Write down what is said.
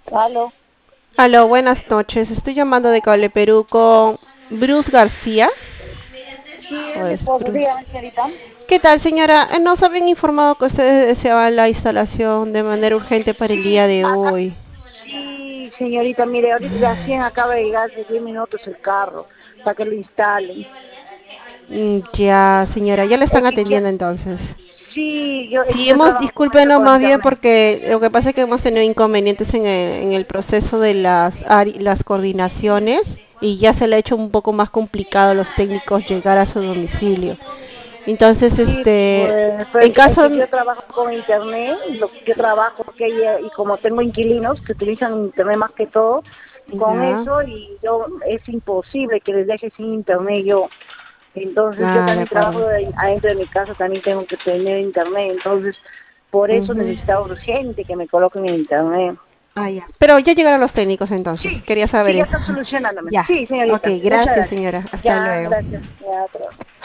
Aló. Aló, buenas noches. Estoy llamando de Cable Perú con Bruce García. Sí, ¿O es mi es esposo, Bruce? dígame, señorita. ¿Qué tal, señora? Nos habían informado que ustedes deseaban la instalación de manera urgente para el día Sí, de hoy. sí, señorita, mire, ahorita recién acaba de llegar hace 10 minutos el carro para que lo instalen. Ya, señora, ya le están Es que atendiendo entonces. sí, yo es Sí, que yo trabajo con esto discúlpenos por más bien internet. porque lo que pasa es que hemos tenido inconvenientes en el proceso de las coordinaciones y ya se le ha hecho un poco más complicado a los técnicos llegar a su domicilio. Entonces, Sí, pues, en pues, es caso, que yo trabajo con internet, yo trabajo y como tengo inquilinos que utilizan internet más que todo, con ya, eso y yo es imposible que les deje sin internet yo. Entonces yo ah, de también trabajo acuerdo. adentro de mi casa, también tengo que tener internet, entonces por eso Ujú. necesitaba urgente que me coloquen en internet. Ah, ya. Pero ya llegaron los técnicos entonces. Sí, Quería saber sí, ya eso. están solucionándome. Ya. Sí, Ok, señorita, muchas gracias, gracias. señora. Hasta Ya, luego. gracias. Ya,